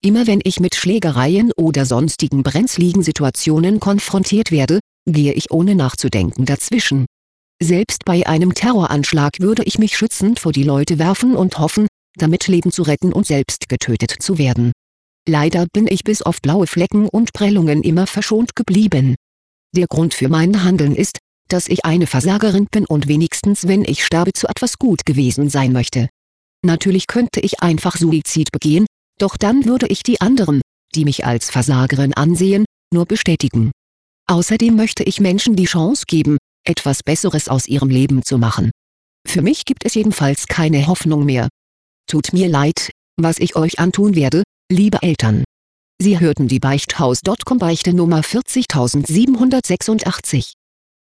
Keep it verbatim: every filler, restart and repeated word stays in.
Immer wenn ich mit Schlägereien oder sonstigen brenzligen Situationen konfrontiert werde, gehe ich ohne nachzudenken dazwischen. Selbst bei einem Terroranschlag würde ich mich schützend vor die Leute werfen und hoffen, damit Leben zu retten und selbst getötet zu werden. Leider bin ich bis auf blaue Flecken und Prellungen immer verschont geblieben. Der Grund für mein Handeln ist, dass ich eine Versagerin bin und wenigstens wenn ich sterbe zu etwas gut gewesen sein möchte. Natürlich könnte ich einfach Suizid begehen, doch dann würde ich die anderen, die mich als Versagerin ansehen, nur bestätigen. Außerdem möchte ich Menschen die Chance geben, etwas Besseres aus ihrem Leben zu machen. Für mich gibt es jedenfalls keine Hoffnung mehr. Tut mir leid, was ich euch antun werde, liebe Eltern. Sie hörten die Beichthaus Punkt com Beichte Nummer vierzig siebenhundertsechsundachtzig.